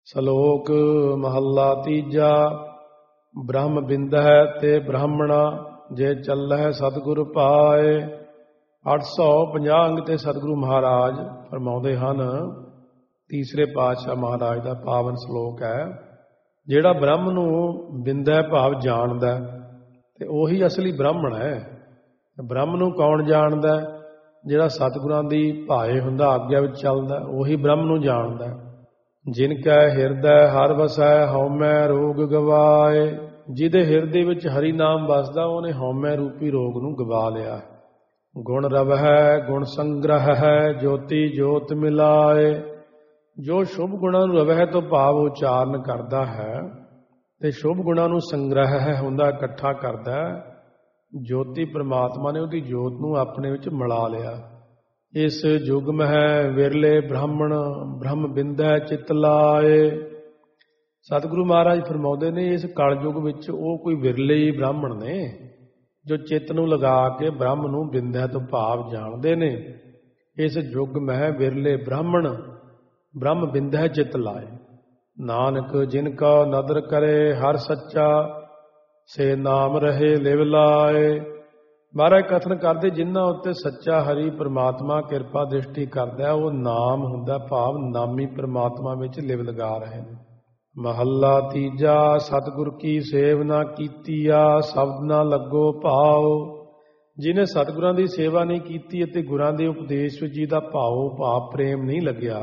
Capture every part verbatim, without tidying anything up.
ਸਲੋਕ ਮਹੱਲਾ ਤੀਜਾ। ਬ੍ਰਹਮ ਬਿੰਦਹਿ ਤੇ ਬ੍ਰਾਹਮਣਾ, ਜੇ ਚੱਲਹਿ ਸਤਿਗੁਰ ਪਾਏ। ਅੱਠ ਸੌ ਪੰਜਾਹ ਅੰਗ ਤੇ ਸਤਿਗੁਰੂ ਮਹਾਰਾਜ ਫਰਮਾਉਂਦੇ ਹਨ। ਤੀਸਰੇ ਪਾਤਸ਼ਾਹ ਮਹਾਰਾਜ ਦਾ ਪਾਵਨ ਸਲੋਕ ਹੈ। ਜਿਹੜਾ ਬ੍ਰਹਮ ਨੂੰ ਬਿੰਦੈ ਭਾਵ ਜਾਣਦਾ ਤੇ ਉਹੀ ਅਸਲੀ ਬ੍ਰਾਹਮਣ ਹੈ। ਬ੍ਰਹਮ ਨੂੰ ਕੌਣ ਜਾਣਦਾ? ਜਿਹੜਾ ਸਤਿਗੁਰਾਂ ਦੀ ਭਾਏ ਹੁੰਦਾ, ਆਗਿਆ ਵਿੱਚ ਚੱਲਦਾ, ਉਹੀ ਬ੍ਰਹਮ ਨੂੰ ਜਾਣਦਾ। ਜਿਨ ਕੈ ਹਿਰਦੈ ਹਰਿ ਵਸੈ, ਹਉਮੈ ਰੋਗ ਗਵਾਏ। ਜਿਹਦੇ ਹਿਰਦੇ ਵਿੱਚ ਹਰੀ ਨਾਮ ਵਸਦਾ, ਉਹਨੇ ਹਉਮੈ ਰੂਪੀ ਰੋਗ ਨੂੰ ਗਵਾ ਲਿਆ। ਗੁਣ ਰਵਹਿ ਗੁਣ ਸੰਗ੍ਰਹਿ ਹੈ, ਜੋਤੀ ਜੋਤ ਮਿਲਾਏ। ਜੋ ਸ਼ੁਭ ਗੁਣਾਂ ਨੂੰ ਰਵਹਿ ਤੋਂ ਭਾਵ ਉਚਾਰਨ ਕਰਦਾ ਹੈ ਤੇ ਸ਼ੁਭ ਗੁਣਾਂ ਨੂੰ ਸੰਗ੍ਰਹਿ ਹੁੰਦਾ, ਇਕੱਠਾ ਕਰਦਾ। ਜੋਤੀ ਪ੍ਰਮਾਤਮਾ ਨੇ ਉਹਦੀ ਜੋਤ ਨੂੰ ਆਪਣੇ ਵਿੱਚ ਮਿਲਾ ਲਿਆ। ਇਸ ਯੁਗ ਮਹਿ ਵਿਰਲੇ ਬ੍ਰਾਹਮਣ, ਬ੍ਰਹਮ ਬਿੰਦੈ ਚਿਤ ਲਾਏ। ਸਤਿਗੁਰੂ ਮਹਾਰਾਜ ਫਰਮਾਉਂਦੇ ਨੇ, ਇਸ ਕਲਯੁਗ ਵਿੱਚ ਉਹ ਕੋਈ ਵਿਰਲੇ ਹੀ ਬ੍ਰਾਹਮਣ ਨੇ ਜੋ ਚਿੱਤ ਨੂੰ ਲਗਾ ਕੇ ਬ੍ਰਹਮ ਨੂੰ ਬਿੰਦੈ ਤੋਂ ਭਾਵ ਜਾਣਦੇ ਨੇ। ਇਸ ਯੁਗ ਮਹਿ ਵਿਰਲੇ ਬ੍ਰਾਹਮਣ, ਬ੍ਰਹਮ ਬਿੰਦੈ ਚਿਤ ਲਾਏ। ਨਾਨਕ ਜਿਨ ਕਾ ਨਦਰ ਕਰੇ ਹਰ ਸੱਚਾ, ਸੇ ਨਾਮ ਰਹੇ ਲਿਵ ਲਾਏ। ਮਹਾਰਾਜ ਕਥਨ ਕਰਦੇ, ਜਿਨ੍ਹਾਂ ਉੱਤੇ ਸੱਚਾ ਹਰੀ ਪ੍ਰਮਾਤਮਾ ਕਿਰਪਾ ਦ੍ਰਿਸ਼ਟੀ ਕਰਦਾ, ਉਹ ਨਾਮ ਹੁੰਦਾ, ਭਾਵ ਨਾਮੀ ਪ੍ਰਮਾਤਮਾ ਵਿੱਚ ਲਿਵ ਲਗਾ ਰਹੇ ਨੇ। ਮਹੱਲਾ ਤੀਜਾ। ਸਤਿਗੁਰ ਕੀ ਸੇਵ ਨਾ ਕੀਤੀ ਆ, ਸ਼ਬਦ ਨਾ ਲੱਗੋ ਭਾਉ। ਜਿਹਨੇ ਸਤਿਗੁਰਾਂ ਦੀ ਸੇਵਾ ਨਹੀਂ ਕੀਤੀ ਅਤੇ ਗੁਰਾਂ ਦੇ ਉਪਦੇਸ਼ ਵਿੱਚ ਜਿਹਦਾ ਭਾਉ ਭਾਵ ਪ੍ਰੇਮ ਨਹੀਂ ਲੱਗਿਆ,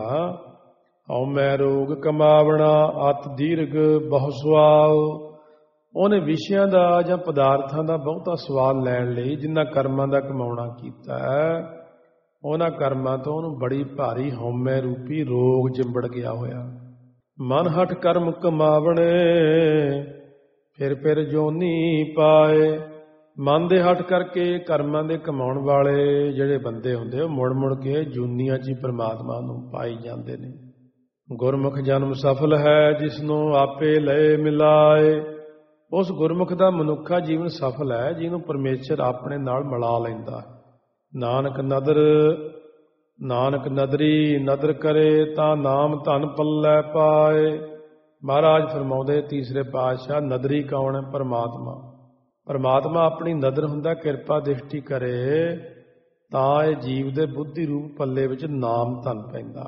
ਹਉਮੈ ਰੋਗ ਕਮਾਵਣਾ, ਅਤ ਦੀਰਘ ਬਹੁ ਸੁਆਉ। ਉਹਨੇ ਵਿਸ਼ਿਆਂ ਦਾ ਜਾਂ ਪਦਾਰਥਾਂ ਦਾ ਬਹੁਤਾ ਸਵਾਦ ਲੈਣ ਲਈ ਜਿਨ੍ਹਾਂ ਕਰਮਾਂ ਦਾ ਕਮਾਉਣਾ ਕੀਤਾ ਹੈ, ਉਹਨਾਂ ਕਰਮਾਂ ਤੋਂ ਉਹਨੂੰ ਬੜੀ ਭਾਰੀ ਹਉਮੈ ਰੂਪੀ ਰੋਗ ਚਿੰਬੜ ਗਿਆ ਹੋਇਆ। ਮਨ ਹਠ ਕਰਮ ਕਮਾਵਣੇ, ਫਿਰ ਫਿਰ ਜੋਨੀ ਪਾਏ। ਮਨ ਦੇ ਹਠ ਕਰਕੇ ਕਰਮਾਂ ਦੇ ਕਮਾਉਣ ਵਾਲੇ ਜਿਹੜੇ ਬੰਦੇ ਹੁੰਦੇ, ਉਹ ਮੁੜ ਮੁੜ ਕੇ ਜੂਨੀਆਂ 'ਚ ਹੀ ਪ੍ਰਮਾਤਮਾ ਨੂੰ ਪਾਈ ਜਾਂਦੇ ਨੇ। ਗੁਰਮੁਖ ਜਨਮ ਸਫਲ ਹੈ, ਜਿਸਨੂੰ ਆਪੇ ਲਏ ਮਿਲਾਏ। ਉਸ ਗੁਰਮੁਖ ਦਾ ਮਨੁੱਖਾ ਜੀਵਨ ਸਫਲ ਹੈ ਜਿਹਨੂੰ ਪਰਮੇਸ਼ਰ ਆਪਣੇ ਨਾਲ ਮਿਲਾ ਲੈਂਦਾ। ਨਾਨਕ ਨਦਰ ਨਾਨਕ ਨਦਰੀ ਨਦਰ ਕਰੇ, ਤਾਂ ਨਾਮ ਧਨ ਪੱਲੇ ਪਾਏ। ਮਹਾਰਾਜ ਫਰਮਾਉਂਦੇ ਤੀਸਰੇ ਪਾਤਸ਼ਾਹ, ਨਦਰੀ ਕੌਣ ਹੈ? ਪਰਮਾਤਮਾ। ਪਰਮਾਤਮਾ ਆਪਣੀ ਨਦਰ ਹੁੰਦਾ, ਕਿਰਪਾ ਦ੍ਰਿਸ਼ਟੀ ਕਰੇ ਤਾਂ ਇਹ ਜੀਵ ਦੇ ਬੁੱਧੀ ਰੂਪ ਪੱਲੇ ਵਿੱਚ ਨਾਮ ਧਨ ਪੈਂਦਾ।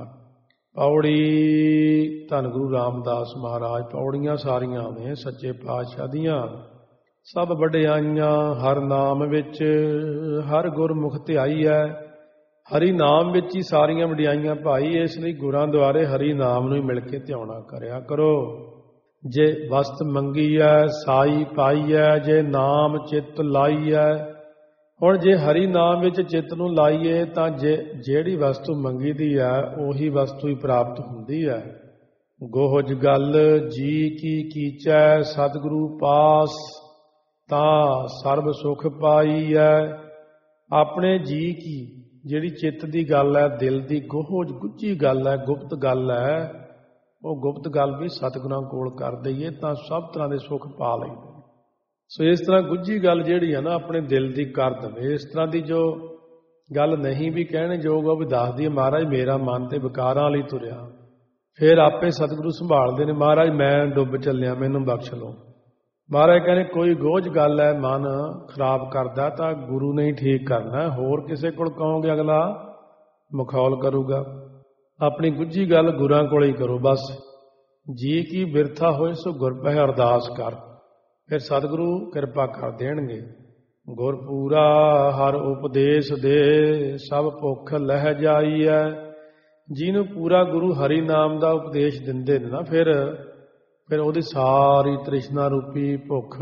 ਪੌੜੀ। ਧੰਨ ਗੁਰੂ ਰਾਮਦਾਸ ਮਹਾਰਾਜ। ਪੌੜੀਆਂ ਸਾਰੀਆਂ ਨੇ ਸੱਚੇ ਪਾਤਸ਼ਾਹ ਦੀਆਂ, ਸਭ ਵਡਿਆਈਆਂ ਹਰ ਨਾਮ ਵਿੱਚ। ਹਰ ਗੁਰਮੁਖ ਧਿਆਈ ਹੈ, ਹਰੀ ਨਾਮ ਵਿੱਚ ਹੀ ਸਾਰੀਆਂ ਵਡਿਆਈਆਂ ਭਾਈ। ਇਸ ਲਈ ਗੁਰਾਂ ਦੁਆਰੇ ਹਰੀ ਨਾਮ ਨੂੰ ਹੀ ਮਿਲ ਕੇ ਧਿਆਉਣਾ ਕਰਿਆ ਕਰੋ। ਜੇ ਵਸਤ ਮੰਗੀ ਹੈ ਸਾਈ ਪਾਈ ਹੈ, ਜੇ ਨਾਮ ਚਿੱਤ ਲਾਈ ਹੈ। ਹੁਣ ਜੇ ਹਰੀ ਨਾਮ ਵਿੱਚ ਚਿੱਤ ਨੂੰ ਲਾਈਏ ਤਾਂ ਜੇ ਜਿਹੜੀ ਵਸਤੂ ਮੰਗੀ ਦੀ ਹੈ ਉਹੀ ਵਸਤੂ ਹੀ ਪ੍ਰਾਪਤ ਹੁੰਦੀ ਹੈ। ਗੋਹਜ ਗੱਲ ਜੀ ਕੀ ਕੀਚੈ, ਸਤਿਗੁਰੂ ਪਾਸ ਤਾਂ ਸਰਬ ਸੁਖ ਪਾਈ ਹੈ। ਆਪਣੇ ਜੀ ਕੀ ਜਿਹੜੀ ਚਿੱਤ ਦੀ ਗੱਲ ਹੈ, ਦਿਲ ਦੀ ਗੋਹਜ ਗੁੱਝੀ ਗੱਲ ਹੈ, ਗੁਪਤ ਗੱਲ ਹੈ, ਉਹ ਗੁਪਤ ਗੱਲ ਵੀ ਸਤਿਗੁਰਾਂ ਕੋਲ ਕਰ ਦਈਏ ਤਾਂ ਸਭ ਤਰ੍ਹਾਂ ਦੇ ਸੁੱਖ ਪਾ ਲਈਦੇ। ਸੋ ਇਸ ਤਰ੍ਹਾਂ ਗੁੱਝੀ ਗੱਲ ਜਿਹੜੀ ਹੈ ਨਾ, ਆਪਣੇ ਦਿਲ ਦੀ ਕਰ ਦੇਵੇ। ਇਸ ਤਰ੍ਹਾਂ ਦੀ ਜੋ ਗੱਲ ਨਹੀਂ ਵੀ ਕਹਿਣ ਯੋਗ, ਉਹ ਵੀ ਦੱਸਦੀ ਹੈ, ਮਹਾਰਾਜ ਮੇਰਾ ਮਨ ਤੇ ਵਿਕਾਰਾਂ ਲਈ ਤੁਰਿਆ। ਫਿਰ ਆਪੇ ਸਤਿਗੁਰੂ ਸੰਭਾਲਦੇ ਨੇ, ਮਹਾਰਾਜ ਮੈਂ ਡੁੱਬ ਚੱਲਿਆ, ਮੈਨੂੰ ਬਖਸ਼ ਲਓ। ਮਹਾਰਾਜ ਕਹਿੰਦੇ ਕੋਈ ਗੋਝ ਗੱਲ ਹੈ, ਮਨ ਖਰਾਬ ਕਰਦਾ ਤਾਂ ਗੁਰੂ ਨੇ ਹੀ ਠੀਕ ਕਰਨਾ, ਹੋਰ ਕਿਸੇ ਕੋਲ ਕਹੋਗੇ ਅਗਲਾ ਮਖੌਲ ਕਰੂਗਾ। ਆਪਣੀ ਗੁੱਝੀ ਗੱਲ ਗੁਰਾਂ ਕੋਲ ਹੀ ਕਰੋ ਬਸ। ਜੀ ਕੀ ਬਿਰਥਾ ਹੋਏ ਸੋ ਗੁਰ ਪਹਿ ਅਰਦਾਸ ਕਰ, ਫਿਰ ਸਤਿਗੁਰੂ ਕਿਰਪਾ ਕਰ ਦੇਣਗੇ। ਗੁਰ ਪੂਰਾ ਹਰ ਉਪਦੇਸ਼ ਦੇ, ਸਭ ਭੁੱਖ ਲਹਿ ਜਾਈ ਹੈ। ਜਿਹਨੂੰ ਪੂਰਾ ਗੁਰੂ ਹਰੀ ਨਾਮ ਦਾ ਉਪਦੇਸ਼ ਦਿੰਦੇ ਨੇ ਨਾ, ਫਿਰ ਫਿਰ ਉਹਦੀ ਸਾਰੀ ਤ੍ਰਿਸ਼ਨਾ ਰੂਪੀ ਭੁੱਖ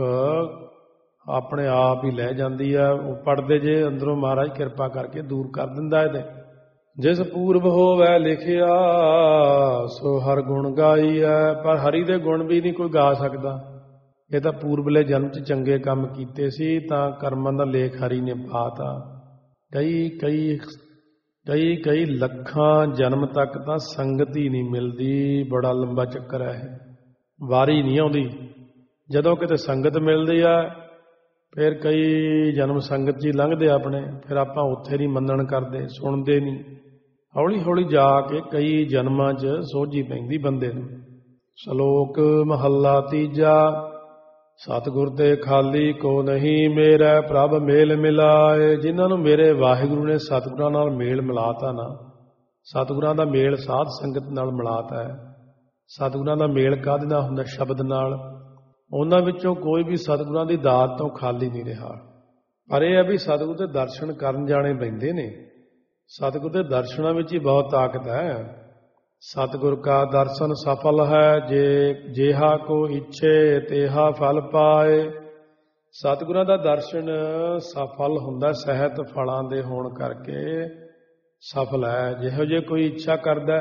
ਆਪਣੇ ਆਪ ਹੀ ਲੈ ਜਾਂਦੀ ਹੈ। ਉਹ ਪੜਦੇ ਜੇ ਅੰਦਰੋਂ ਮਹਾਰਾਜ ਕਿਰਪਾ ਕਰਕੇ ਦੂਰ ਕਰ ਦਿੰਦਾ ਇਹਦੇ। ਜਿਸ ਪੂਰਬ ਹੋਵੈ ਲਿਖਿਆ, ਸੋ ਹਰ ਗੁਣ ਗਾਈ ਹੈ। ਪਰ ਹਰੀ ਦੇ ਗੁਣ ਵੀ ਨਹੀਂ ਕੋਈ ਗਾ ਸਕਦਾ। ਇਹ ਤਾਂ ਪੂਰਬਲੇ ਜਨਮ 'ਚ ਚੰਗੇ ਕੰਮ ਕੀਤੇ ਸੀ ਤਾਂ ਕਰਮਾਂ ਦਾ ਲੇਖ ਹਰੀ ਨੇ ਪਾਤਾ। ਕਈ ਕਈ ਕਈ ਕਈ ਲੱਖਾਂ ਜਨਮ ਤੱਕ ਤਾਂ ਸੰਗਤ ਹੀ ਨਹੀਂ ਮਿਲਦੀ। ਬੜਾ ਲੰਬਾ ਚੱਕਰ ਹੈ, ਵਾਰੀ ਨਹੀਂ ਆਉਂਦੀ। ਜਦੋਂ ਕਿਤੇ ਸੰਗਤ ਮਿਲਦੀ ਆ, ਫਿਰ ਕਈ ਜਨਮ ਸੰਗਤ 'ਚ ਹੀ ਲੰਘਦੇ ਆਪਣੇ, ਫਿਰ ਆਪਾਂ ਉੱਥੇ ਨਹੀਂ ਮੰਨਣ ਕਰਦੇ, ਸੁਣਦੇ ਨਹੀਂ। ਹੌਲੀ ਹੌਲੀ ਜਾ ਕੇ ਕਈ ਜਨਮਾਂ 'ਚ ਸੋਝੀ ਪੈਂਦੀ ਬੰਦੇ ਨੂੰ। ਸ਼ਲੋਕ ਮਹੱਲਾ ਤੀਜਾ। ਸਤਿਗੁਰ ਤੇ ਖਾਲੀ ਕੋ ਨਹੀਂ, ਮੇਰਾ ਪ੍ਰਭ ਮੇਲ ਮਿਲਾਏ। ਜਿਨ੍ਹਾਂ ਨੂੰ ਮੇਰੇ ਵਾਹਿਗੁਰੂ ਨੇ ਸਤਿਗੁਰਾਂ ਨਾਲ ਮੇਲ ਮਿਲਾਤਾ ਨਾ, ਸਤਿਗੁਰਾਂ ਦਾ ਮੇਲ ਸਾਧ ਸੰਗਤ ਨਾਲ ਮਿਲਾਤਾ ਹੈ। ਸਤਿਗੁਰਾਂ ਦਾ ਮੇਲ ਕਾਹਦੇ ਨਾਲ ਹੁੰਦਾ? ਸ਼ਬਦ ਨਾਲ। ਉਹਨਾਂ ਵਿੱਚੋਂ ਕੋਈ ਵੀ ਸਤਿਗੁਰਾਂ ਦੀ ਦਾਤ ਤੋਂ ਖਾਲੀ ਨਹੀਂ ਰਿਹਾ। ਪਰ ਇਹ ਹੈ ਵੀ ਸਤਿਗੁਰ ਦੇ ਦਰਸ਼ਨ ਕਰਨ ਜਾਣੇ ਪੈਂਦੇ ਨੇ। ਸਤਿਗੁਰ ਦੇ ਦਰਸ਼ਨਾਂ ਵਿੱਚ ਹੀ ਬਹੁਤ ਤਾਕਤ ਹੈ। ਸਤਿਗੁਰ ਕਾ ਦਰਸ਼ਨ ਸਫਲ ਹੈ, ਜੇ ਜਿਹਾ ਕੋ ਇੱਛੇ ਤੇਹਾ ਫਲ ਪਾਏ। ਸਤਿਗੁਰਾਂ ਦਾ ਦਰਸ਼ਨ ਸਫਲ ਹੁੰਦਾ, ਸਹਿਤ ਫਲਾਂ ਦੇ ਹੋਣ ਕਰਕੇ ਸਫਲ ਹੈ। ਜਿਹੋ ਜੇ ਕੋਈ ਇੱਛਾ ਕਰਦਾ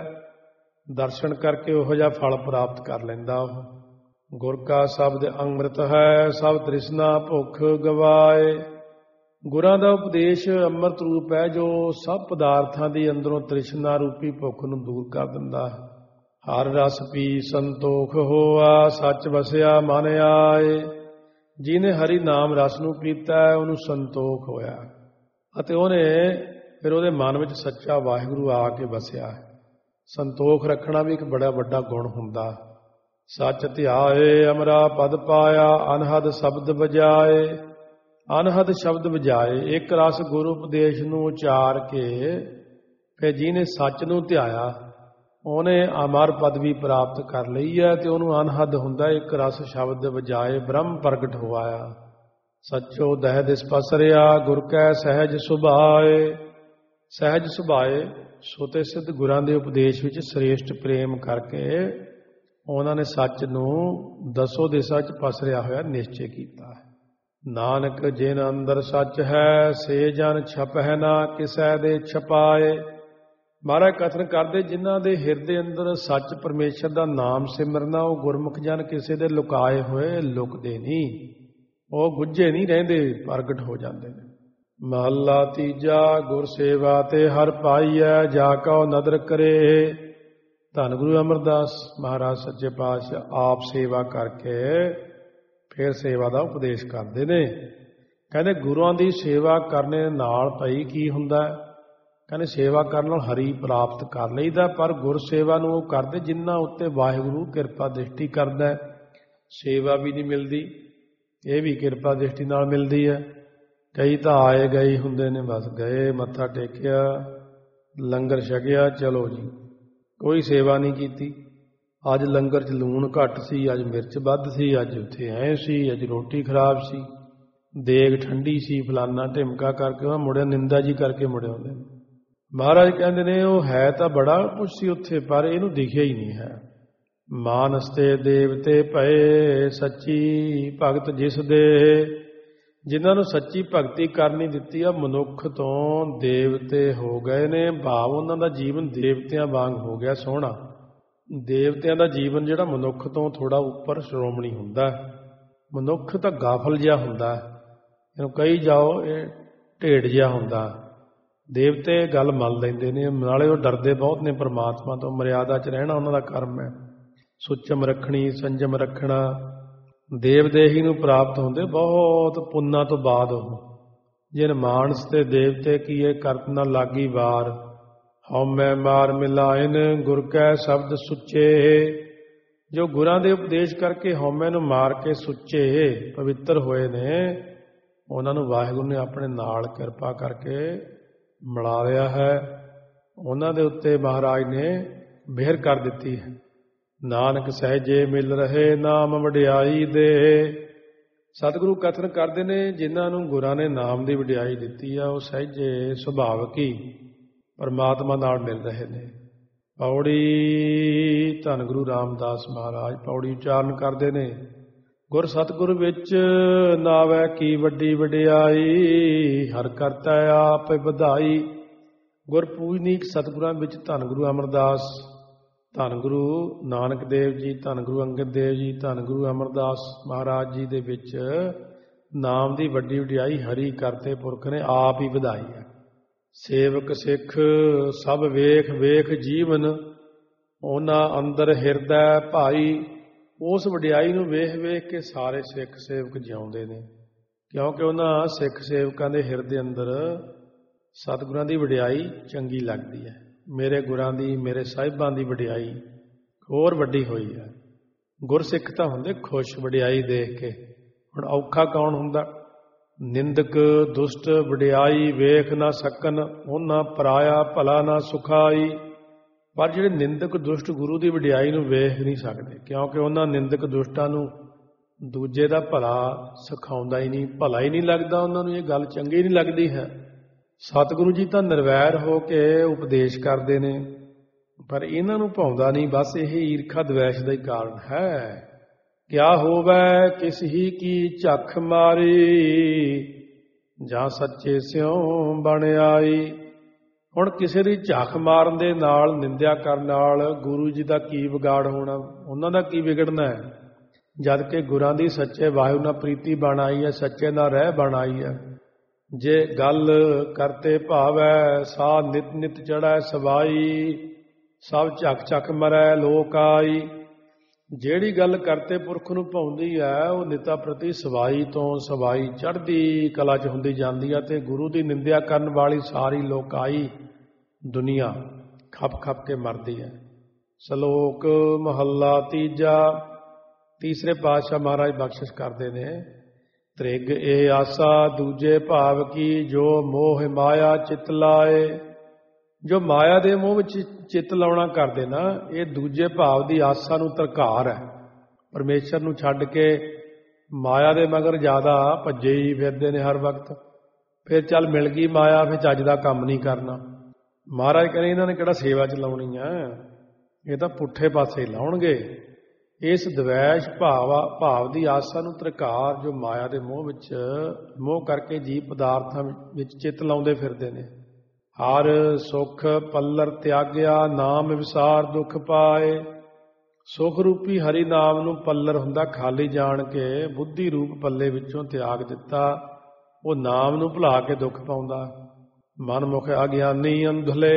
ਦਰਸ਼ਨ ਕਰਕੇ ਉਹੋ ਜਿਹਾ ਫਲ ਪ੍ਰਾਪਤ ਕਰ ਲੈਂਦਾ ਉਹ। ਗੁਰ ਕਾ ਸ਼ਬਦ ਅੰਮ੍ਰਿਤ ਹੈ, ਸਭ ਤ੍ਰਿਸ਼ਨਾ ਭੁੱਖ ਗਵਾਏ। ਗੁਰਾਂ ਦਾ ਉਪਦੇਸ਼ ਅੰਮ੍ਰਿਤ ਰੂਪ ਹੈ, ਜੋ ਸਭ ਪਦਾਰਥਾਂ ਦੀ ਅੰਦਰੋਂ ਤ੍ਰਿਸ਼ਨਾ ਰੂਪੀ ਭੁੱਖ ਨੂੰ ਦੂਰ ਕਰ ਦਿੰਦਾ ਹੈ। ਹਰ ਰਸ ਪੀ ਸੰਤੋਖ ਹੋਆ, ਸੱਚ ਵਸਿਆ ਮਨ ਆਏ। ਜਿਹਨੇ ਹਰੀ ਨਾਮ ਰਸ ਨੂੰ ਪੀਤਾ ਹੈ ਉਹਨੂੰ ਸੰਤੋਖ ਹੋਇਆ, ਅਤੇ ਉਹਨੇ ਫਿਰ ਉਹਦੇ ਮਨ ਵਿੱਚ ਸੱਚਾ ਵਾਹਿਗੁਰੂ ਆ ਕੇ ਵਸਿਆ ਹੈ। ਸੰਤੋਖ ਰੱਖਣਾ ਵੀ ਇੱਕ ਬੜਾ ਵੱਡਾ ਗੁਣ ਹੁੰਦਾ। ਸੱਚ ਧਿਆਏ ਅਮਰਾ ਪਦ ਪਾਇਆ, ਅਨਹਦ ਸ਼ਬਦ ਵਜਾਏ। ਅਨਹਦ ਸ਼ਬਦ ਵਜਾਏ, ਇੱਕ ਰਸ ਗੁਰੂ ਉਪਦੇਸ਼ ਨੂੰ ਉਚਾਰ ਕੇ ਫਿਰ ਜਿਹਨੇ ਸੱਚ ਨੂੰ ਧਿਆਇਆ ਉਹਨੇ ਅਮਰ ਪਦਵੀ ਪ੍ਰਾਪਤ ਕਰ ਲਈ ਹੈ। ਤੇ ਉਹਨੂੰ ਅਨਹਦ ਹੁੰਦਾ, ਇੱਕ ਰਸ ਸ਼ਬਦ ਵਜਾਏ ਬ੍ਰਹਮ ਪ੍ਰਗਟ ਹੋਇਆ। ਸੱਚੋ ਦਹਿ ਦਿਸ ਪਸਰਿਆ, ਗੁਰ ਕੈ ਸਹਿਜ ਸੁਭਾਏ। ਸਹਿਜ ਸੁਭਾਏ ਸੋਤੇ ਸਿੱਧ ਗੁਰਾਂ ਦੇ ਉਪਦੇਸ਼ ਵਿੱਚ ਸ੍ਰੇਸ਼ਟ ਪ੍ਰੇਮ ਕਰਕੇ ਉਹਨਾਂ ਨੇ ਸੱਚ ਨੂੰ ਦਸੋ ਦਿਸ਼ਾ 'ਚ ਪਸਰਿਆ ਹੋਇਆ ਨਿਸ਼ਚੈ ਕੀਤਾ ਹੈ। ਨਾਨਕ ਜਿਨ ਅੰਦਰ ਸੱਚ ਹੈ, ਸੇ ਜਨ ਛਪਹਿ ਨਾ ਕਿਸੈ ਦੇ ਛਪਾਏ। ਮਹਾਰਾਜ ਕਥਨ ਕਰਦੇ, ਜਿਨ੍ਹਾਂ ਦੇ ਹਿਰਦੇ ਅੰਦਰ ਸੱਚ ਪਰਮੇਸ਼ਰ ਦਾ ਨਾਮ ਸਿਮਰਨਾ, ਉਹ ਗੁਰਮੁਖ ਜਨ ਕਿਸੇ ਦੇ ਲੁਕਾਏ ਹੋਏ ਲੁਕਦੇ ਨਹੀਂ, ਉਹ ਗੁੱਝੇ ਨਹੀਂ ਰਹਿੰਦੇ, ਪ੍ਰਗਟ ਹੋ ਜਾਂਦੇ ਨੇ। ਮਹੱਲਾ ਤੀਜਾ। ਗੁਰ ਸੇਵਾ ਤੇ ਹਰ ਪਾਈਐ, ਜਾ ਕਉ ਨਦਰ ਕਰੇ। ਧੰਨ ਗੁਰੂ ਅਮਰਦਾਸ ਮਹਾਰਾਜ ਸੱਚੇ ਪਾਤਸ਼ਾਹ ਆਪ ਸੇਵਾ ਕਰਕੇ ਫਿਰ ਸੇਵਾ ਦਾ ਉਪਦੇਸ਼ ਕਰਦੇ ਨੇ। ਕਹਿੰਦੇ ਗੁਰੂਆਂ ਦੀ ਸੇਵਾ ਕਰਨੇ ਨਾਲ ਭਾਈ ਕੀ ਹੁੰਦਾ? ਕਹਿੰਦੇ ਸੇਵਾ ਕਰਨ ਨਾਲ ਹਰੀ ਪ੍ਰਾਪਤ ਕਰ ਲਈਦਾ, ਪਰ ਗੁਰ ਸੇਵਾ ਨੂੰ ਉਹ ਕਰਦੇ ਜਿਨ੍ਹਾਂ ਉੱਤੇ ਵਾਹਿਗੁਰੂ ਕਿਰਪਾ ਦ੍ਰਿਸ਼ਟੀ ਕਰਦਾ। ਸੇਵਾ ਵੀ ਨਹੀਂ ਮਿਲਦੀ, ਇਹ ਵੀ ਕਿਰਪਾ ਦ੍ਰਿਸ਼ਟੀ ਨਾਲ ਮਿਲਦੀ ਹੈ। ਕਈ ਤਾਂ ਆਏ ਗਏ ਹੁੰਦੇ ਨੇ, ਬਸ ਗਏ, ਮੱਥਾ ਟੇਕਿਆ, ਲੰਗਰ ਛਕਿਆ, ਚਲੋ ਜੀ, ਕੋਈ ਸੇਵਾ ਨਹੀਂ ਕੀਤੀ। ਅੱਜ ਲੰਗਰ 'ਚ ਲੂਣ ਘੱਟ ਸੀ, ਅੱਜ ਮਿਰਚ ਵੱਧ ਸੀ, ਅੱਜ ਉੱਥੇ ਐਂ ਸੀ, ਅੱਜ ਰੋਟੀ ਖਰਾਬ ਸੀ, ਦੇਗ ਠੰਡੀ ਸੀ, ਫਲਾਨਾ ਢਿਮਕਾ ਕਰਕੇ ਉਹ ਮੁੜਿਆ, ਨਿੰਦਾ ਜੀ ਕਰਕੇ ਮੁੜੇ ਆਉਂਦੇ ਨੇ। ਮਹਾਰਾਜ ਕਹਿੰਦੇ ਨੇ ਉਹ ਹੈ ਤਾਂ ਬੜਾ ਕੁਛ ਸੀ ਉੱਥੇ, ਪਰ ਇਹਨੂੰ ਦਿਖਿਆ ਹੀ ਨਹੀਂ ਹੈ। ਮਾਨਸ ਤੇ ਦੇਵਤੇ ਭਏ, ਸੱਚੀ ਭਗਤ ਜਿਸ ਦੇ। ਜਿਨ੍ਹਾਂ ਨੂੰ ਸੱਚੀ ਭਗਤੀ ਕਰਨੀ ਦਿੱਤੀ ਆ, ਮਨੁੱਖ ਤੋਂ ਦੇਵਤੇ ਹੋ ਗਏ ਨੇ। ਭਾਵ ਉਹਨਾਂ ਦਾ ਜੀਵਨ ਦੇਵਤਿਆਂ ਵਾਂਗ ਹੋ ਗਿਆ ਸੋਹਣਾ। ਦੇਵਤਿਆਂ ਦਾ ਜੀਵਨ ਜਿਹੜਾ ਮਨੁੱਖ ਤੋਂ ਥੋੜਾ ਉੱਪਰ ਸ਼੍ਰੋਮਣੀ ਹੁੰਦਾ। ਮਨੁੱਖ ਤਾਂ ਗਾਫਲ ਜਿਹਾ ਹੁੰਦਾ, ਇਹਨੂੰ ਕਹੀ ਜਾਓ ਇਹ ਢੇਡ ਜਿਹਾ ਹੁੰਦਾ। ਦੇਵਤੇ ਗੱਲ ਮੰਨ ਲੈਂਦੇ ਨੇ, ਨਾਲੇ ਉਹ ਡਰਦੇ ਬਹੁਤ ਨੇ ਪਰਮਾਤਮਾ ਤੋਂ। ਮਰਿਆਦਾ 'ਚ ਰਹਿਣਾ ਉਹਨਾਂ ਦਾ ਕਰਮ ਹੈ, ਸੁਚਮ ਰੱਖਣੀ, ਸੰਜਮ ਰੱਖਣਾ। ਦੇਵਦੇਹੀ ਨੂੰ ਪ੍ਰਾਪਤ ਹੁੰਦੇ ਬਹੁਤ ਪੁੰਨਾਂ ਤੋਂ ਬਾਅਦ। ਉਹ ਜਿਨ ਮਾਨਸ ਤੇ ਦੇਵਤੇ ਕੀਏ ਕਰਤ ਨਾ ਲਾਗੀ ਵਾਰ, ਹਉਮੈ ਮਾਰ ਮਿਲਾਇਨ ਗੁਰ ਕੈ ਸ਼ਬਦ ਸੁੱਚੇ। ਜੋ ਗੁਰਾਂ ਦੇ ਉਪਦੇਸ਼ ਕਰਕੇ ਹਉਮੈ ਨੂੰ ਮਾਰ ਕੇ ਸੁੱਚੇ ਪਵਿੱਤਰ ਹੋਏ ਨੇ, ਉਹਨਾਂ ਨੂੰ ਵਾਹਿਗੁਰੂ ਨੇ ਆਪਣੇ ਨਾਲ ਕਿਰਪਾ ਕਰਕੇ ਮਿਲਾ ਲਿਆ ਹੈ। ਉਹਨਾਂ ਦੇ ਉੱਤੇ ਮਹਾਰਾਜ ਨੇ ਮਿਹਰ ਕਰ ਦਿੱਤੀ ਹੈ। ਨਾਨਕ ਸਹਿਜੇ ਮਿਲ ਰਹੇ ਨਾਮ ਵਡਿਆਈ ਦੇ। ਸਤਿਗੁਰੂ ਕਥਨ ਕਰਦੇ ਨੇ, ਜਿਨ੍ਹਾਂ ਨੂੰ ਗੁਰਾਂ ਨੇ ਨਾਮ ਦੀ ਵਡਿਆਈ ਦਿੱਤੀ ਆ, ਉਹ ਸਹਿਜੇ ਸੁਭਾਵਕ ਹੀ ਪਰਮਾਤਮਾ ਨਾਲ ਮਿਲ ਰਹੇ ਨੇ। ਪੌੜੀ। ਧੰਨ ਗੁਰੂ ਰਾਮਦਾਸ ਮਹਾਰਾਜ ਪੌੜੀ ਉਚਾਰਨ ਕਰਦੇ ਨੇ, ਗੁਰ ਸਤਿਗੁਰ ਵਿੱਚ ਨਾਵੈ ਕੀ ਵੱਡੀ ਵਡਿਆਈ, ਹਰ ਕਰਤਾ ਆਪ ਵਧਾਈ। ਗੁਰ ਪੂਜਨੀਕ ਸਤਿਗੁਰਾਂ ਵਿੱਚ ਧੰਨ ਗੁਰੂ ਅਮਰਦਾਸ, ਧੰਨ ਗੁਰੂ ਨਾਨਕ ਦੇਵ ਜੀ, ਧੰਨ ਗੁਰੂ ਅੰਗਦ ਦੇਵ ਜੀ, ਧੰਨ ਗੁਰੂ ਅਮਰਦਾਸ ਮਹਾਰਾਜ ਜੀ ਦੇ ਵਿੱਚ ਨਾਮ ਦੀ ਵੱਡੀ ਵਡਿਆਈ ਹਰੀ ਕਰਤੇ ਪੁਰਖ ਨੇ ਆਪ ਹੀ ਵਧਾਈ ਹੈ। ਸੇਵਕ ਸਿੱਖ ਸਭ ਵੇਖ ਵੇਖ ਜੀਵਨ, ਉਹਨਾਂ ਅੰਦਰ ਹਿਰਦੈ ਭਾਈ। ਉਸ ਵਡਿਆਈ ਨੂੰ ਵੇਖ ਵੇਖ ਕੇ ਸਾਰੇ ਸਿੱਖ ਸੇਵਕ ਜਿਉਂਦੇ ਨੇ, ਕਿਉਂਕਿ ਉਹਨਾਂ ਸਿੱਖ ਸੇਵਕਾਂ ਦੇ ਹਿਰਦੇ ਅੰਦਰ ਸਤਿਗੁਰਾਂ ਦੀ ਵਡਿਆਈ ਚੰਗੀ ਲੱਗਦੀ ਹੈ। ਮੇਰੇ ਗੁਰਾਂ ਦੀ, ਮੇਰੇ ਸਾਹਿਬਾਂ ਦੀ ਵਡਿਆਈ ਹੋਰ ਵੱਡੀ ਹੋਈ ਹੈ। ਗੁਰਸਿੱਖ ਤਾਂ ਹੁੰਦੇ ਖੁਸ਼ ਵਡਿਆਈ ਦੇਖ ਕੇ। ਹੁਣ ਔਖਾ ਕੌਣ ਹੁੰਦਾ? ਨਿੰਦਕ ਦੁਸ਼ਟ ਵਡਿਆਈ ਵੇਖ ਨਾ ਸਕਣ, ਉਹਨਾਂ ਪਰਾਇਆ ਭਲਾ ਨਾ ਸੁਖਾਈ। ਪਰ ਜਿਹੜੇ ਨਿੰਦਕ ਦੁਸ਼ਟ ਗੁਰੂ ਦੀ ਵਡਿਆਈ ਨੂੰ ਵੇਖ ਨਹੀਂ ਸਕਦੇ, ਕਿਉਂਕਿ ਉਹਨਾਂ ਨਿੰਦਕ ਦੁਸ਼ਟਾਂ ਨੂੰ ਦੂਜੇ ਦਾ ਭਲਾ ਸਿਖਾਉਂਦਾ ਹੀ ਨਹੀਂ, ਭਲਾ ਹੀ ਨਹੀਂ ਲੱਗਦਾ ਉਹਨਾਂ ਨੂੰ, ਇਹ ਗੱਲ ਚੰਗੀ ਨਹੀਂ ਲੱਗਦੀ ਹੈ। ਸਤਿਗੁਰੂ ਜੀ ਤਾਂ ਨਿਰਵੈਰ ਹੋ ਕੇ ਉਪਦੇਸ਼ ਕਰਦੇ ਨੇ, ਪਰ ਇਹਨਾਂ ਨੂੰ ਭਾਉਂਦਾ ਨਹੀਂ। ਬਸ ਇਹ ਈਰਖਾ ਦਵੈਸ਼ ਦਾ ਹੀ ਕਾਰਨ ਹੈ। ਕਿਆ ਹੋਵੈ ਕਿਸ ਹੀ ਕੀ ਝੱਖ ਮਾਰੀ, ਜਾਂ ਸੱਚੇ ਸਿਉ ਬਣ ਆਈ। ਹੁਣ ਕਿਸੇ ਦੀ ਝੱਖ ਮਾਰਨ ਦੇ ਨਾਲ, ਨਿੰਦਿਆ ਕਰਨ ਨਾਲ ਗੁਰੂ ਜੀ ਦਾ ਕੀ ਵਿਗਾੜ ਹੋਣਾ, ਉਹਨਾਂ ਦਾ ਕੀ ਵਿਗੜਨਾ ਹੈ? ਜਦ ਕਿ ਗੁਰਾਂ ਦੀ ਸੱਚੇ ਵਾਹਿਗੁਰੂ ਨਾਲ ਪ੍ਰੀਤੀ ਬਣ ਆਈ ਹੈ, ਸੱਚੇ ਨਾਲ ਰਹਿ ਬਣ ਆਈ ਹੈ। ਜੇ ਗੱਲ ਕਰਤੇ ਭਾਵੈ, ਸਾ ਨਿਤ ਨਿਤ ਚੜ੍ਹੈ ਸਵਾਈ, ਸਭ ਝੱਕ ਝੱਕ ਮਰੈ ਲੋਕ ਆਈ। ਜਿਹੜੀ ਗੱਲ ਕਰਤੇ ਪੁਰਖ ਨੂੰ ਭਾਉਂਦੀ ਹੈ, ਉਹ ਨਿਤਾ ਪ੍ਰਤੀ ਸਵਾਈ ਤੋਂ ਸਵਾਈ ਚੜ੍ਹਦੀ ਕਲਾ 'ਚ ਹੁੰਦੀ ਜਾਂਦੀ ਹੈ, ਅਤੇ ਗੁਰੂ ਦੀ ਨਿੰਦਿਆ ਕਰਨ ਵਾਲੀ ਸਾਰੀ ਲੋਕਾਈ ਦੁਨੀਆ ਖੱਪ ਖੱਪ ਕੇ ਮਰਦੀ ਹੈ। ਸ਼ਲੋਕ ਮਹੱਲਾ ਤੀਜਾ। ਤੀਸਰੇ ਪਾਤਸ਼ਾਹ ਮਹਾਰਾਜ ਬਖਸ਼ਿਸ਼ ਕਰਦੇ ਨੇ। ਤ੍ਰਿਗ ਇਹ ਆਸਾ ਦੂਜੇ ਭਾਵ ਕੀ, ਜੋ ਮੋਹ ਮਾਇਆ ਚਿਤ ਲਾਏ। ਜੋ ਮਾਇਆ ਦੇ ਮੋਹ ਵਿੱਚ ਚਿੱਤ ਲਾਉਣਾ ਕਰਦੇ ਨਾ, ਇਹ ਦੂਜੇ ਭਾਵ ਦੀ ਆਸਾ ਨੂੰ ਧਰਕਾਰ ਹੈ। ਪਰਮੇਸ਼ਰ ਨੂੰ ਛੱਡ ਕੇ ਮਾਇਆ ਦੇ ਮਗਰ ਜ਼ਿਆਦਾ ਭੱਜੇ ਹੀ ਫਿਰਦੇ ਨੇ ਹਰ ਵਕਤ। ਫਿਰ ਚੱਲ ਮਿਲ ਗਈ ਮਾਇਆ, ਫਿਰ ਚੱਜ ਦਾ ਕੰਮ ਨਹੀਂ ਕਰਨਾ। ਮਹਾਰਾਜ ਕਹਿੰਦੇ ਇਹਨਾਂ ਨੇ ਕਿਹੜਾ ਸੇਵਾ 'ਚ ਲਾਉਣੀ ਹੈ, ਇਹ ਤਾਂ ਪੁੱਠੇ ਪਾਸੇ ਲਾਉਣਗੇ। ਇਸ ਦਵੈਸ਼ ਭਾਵ ਭਾਵ ਦੀ ਆਸਾ ਨੂੰ ਧਰਕਾਰ, ਜੋ ਮਾਇਆ ਦੇ ਮੋਹ ਵਿੱਚ ਮੋਹ ਕਰਕੇ ਜੀਵ ਪਦਾਰਥਾਂ ਵਿੱਚ ਚਿੱਤ ਲਾਉਂਦੇ ਫਿਰਦੇ ਨੇ। ਹਰ ਸੁਖ ਪੱਲਰ ਤਿਆਗਿਆ, ਨਾਮ ਵਿਸਾਰ ਦੁੱਖ ਪਾਏ। ਸੁਖ ਰੂਪੀ ਹਰੀ ਨਾਮ ਨੂੰ ਪੱਲਰ ਹੁੰਦਾ ਖਾਲੀ ਜਾਣ ਕੇ ਬੁੱਧੀ ਰੂਪ ਪੱਲੇ ਵਿੱਚੋਂ ਤਿਆਗ ਦਿੱਤਾ, ਉਹ ਨਾਮ ਨੂੰ ਭੁਲਾ ਕੇ ਦੁੱਖ ਪਾਉਂਦਾ। ਮਨ ਮੁਖ ਅਗਿਆਨੀ ਅੰਧਲੇ,